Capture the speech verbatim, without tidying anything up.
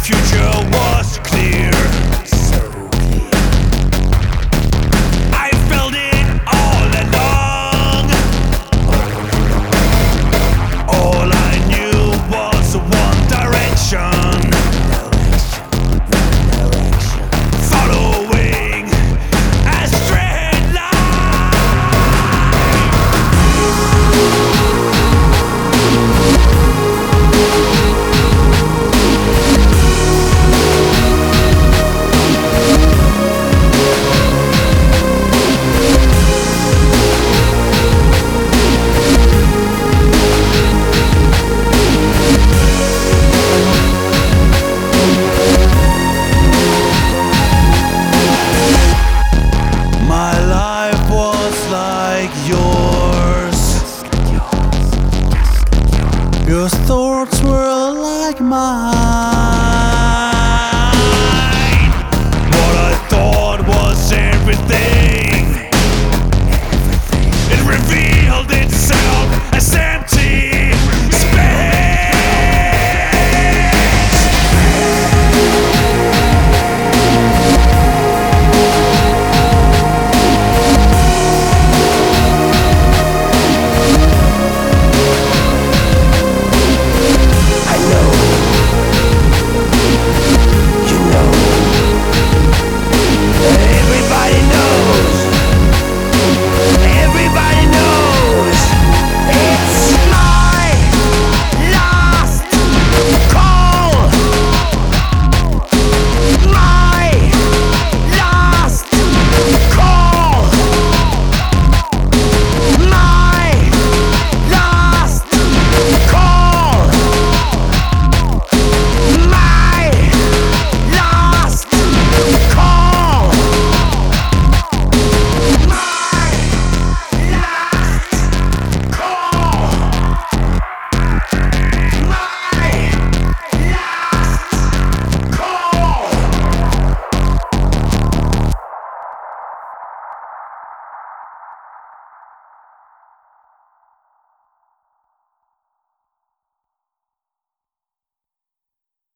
future was clear. So clear. I felt it all along. All I knew was one direction. Following a straight line. My life was like yours. Your thoughts were like mine. What I thought was everything